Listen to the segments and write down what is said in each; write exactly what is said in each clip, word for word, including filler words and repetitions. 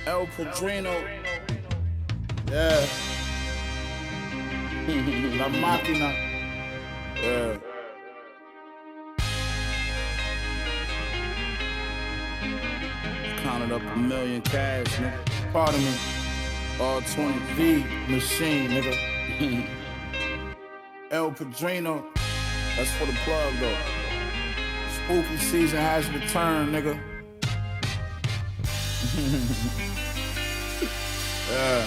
El Padrino. Yeah. La Máquina. Yeah. Counted up a million cash, nigga. Pardon me. All twenty V machine, nigga. El Padrino. That's for the plug, though. Spooky season has returned, nigga. Yeah.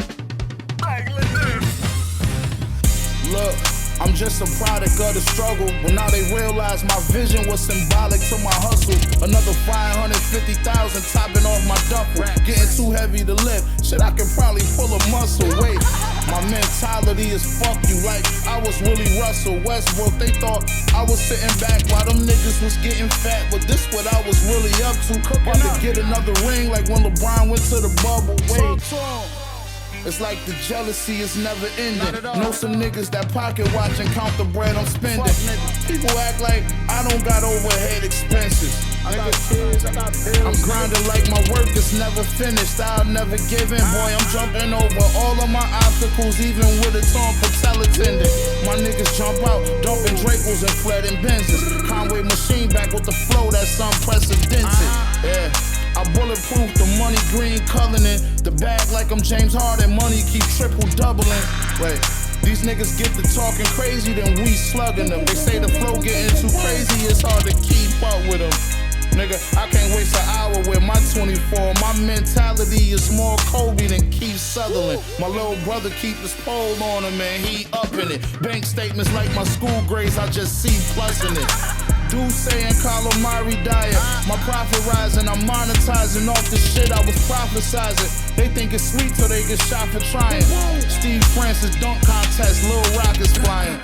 Look, I'm just a product of the struggle, but now they realize my vision was symbolic to my hustle. Another five hundred fifty thousand topping off my duffel. Getting too heavy to lift, shit I can probably pull a muscle. Wait, my mentality is fuck you, like I was really Russell Westbrook. They thought I was sitting back while them niggas was getting fat, but this what I was really up to. About to get another ring like when LeBron went to the bubble. Wait, it's like the jealousy is never ending. Know some niggas that pocket watch and count the bread I'm spending. People act like I don't got overhead expenses. I got kids, I got bills. I'm grinding like my work is never finished. I'll never give in, boy. I'm jumping over all of my obstacles, even with a torn patella tendon. My niggas jump out, dumping Dracos and flooding Benzes. Conway machine back with the flow that's unprecedented. Yeah. I bulletproof the money green coloring. The bag like I'm James Harden, money keep triple doubling. Wait, these niggas get to talking crazy, then we slugging them. They say the flow getting too crazy, it's hard to keep up with them. Nigga, I can't waste an hour with my twenty-four. My mentality is more Kobe than Keith Sutherland. My little brother keep his pole on him and he up in it. Bank statements like my school grades, I just see plus in it. Dude saying calamari diet. My profit rising, I'm monetizing off the shit I was prophesizing. They think it's sweet till they get shot for trying. Steve Francis dunk contest, Lil Rock is flying.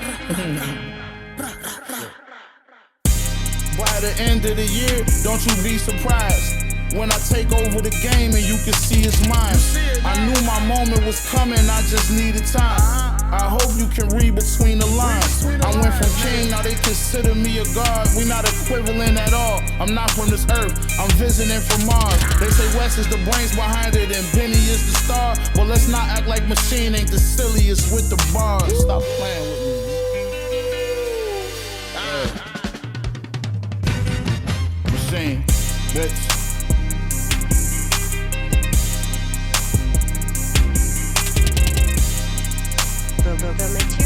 By the end of the year, don't you be surprised when I take over the game and you can see it's mine. I knew my moment was coming, I just needed time. I hope you can read between the lines. I went from king, now they consider me a god. We not equivalent at all. I'm not from this earth, I'm visiting from Mars. They say West is the brains behind it and Benny is the star. Well, let's not act like Machine ain't the silliest with the bars. Stop playing with me. Yeah. Machine, bitch. The, the, the